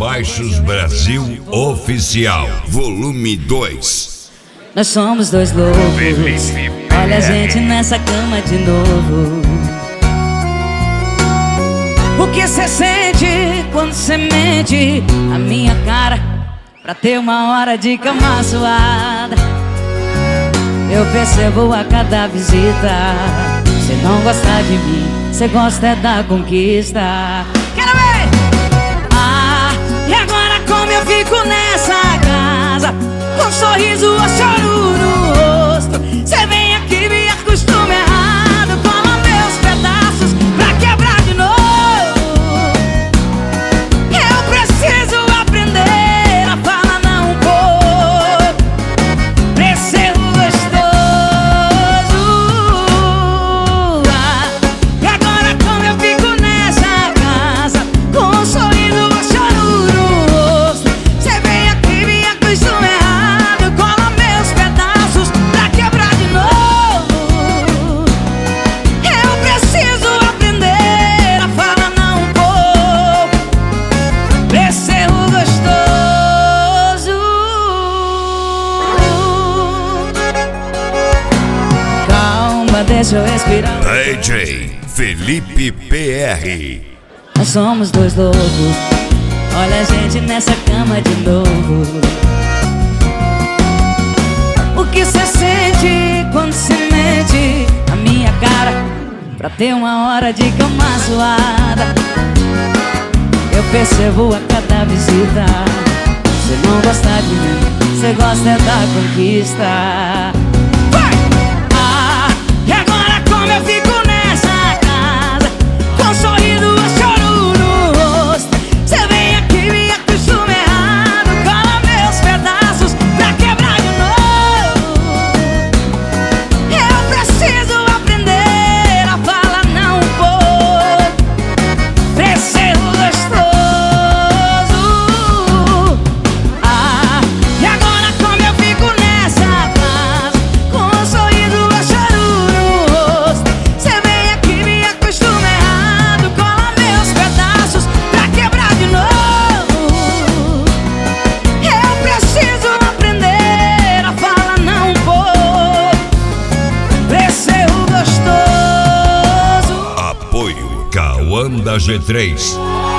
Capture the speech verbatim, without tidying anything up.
Baixos Brasil Oficial, volume dois. Nós somos dois loucos, olha a gente nessa cama de novo. O que cê sente quando cê mente a minha cara pra ter uma hora de cama suada? Eu percebo a cada visita, cê não gosta de mim, cê gosta é da conquista. Quero ver! Ah, e agora como eu fico nessa casa, com um sorriso ou choro no rosto? Cê vem aqui me acostuma errado, cola meus pedaços pra quebrar de novo. Eu preciso aprender a falar não um pouco pra esse erro gostoso. Ah, e agora como eu fico nessa casa, com um sorriso ou choro no rosto? Cê vem aqui me acostuma errado, cola meus pedaços pra quebrar de novo. Eu preciso aprender a falar não um pouco pra esse erro gostoso. Calma, deixa eu respirar. D J Felipe P R. Nós somos dois loucos, olha a gente nessa cama de novo. O que cê sente quando cê mente a minha cara pra ter uma hora de cama suada? Eu percebo a cada visita, cê não gosta de mim, cê gosta é da conquista. Vai! Ah, e agora como eu fico nessa casa, com um sorriso ou choro no rosto? Cê vem aqui me acostuma errado, cola meus pedaços pra quebrar de novo. Eu preciso aprender a falar não um pouco pra esse erro gostoso. Ah, e agora como eu fico nessa casa, com um sorriso ou choro no rosto? Cê vem aqui me acostuma errado, cola meus pedaços pra quebrar de novo. Eu preciso aprender a falar não um pouco pra esse erro gostoso. Apoio Cauã da G três.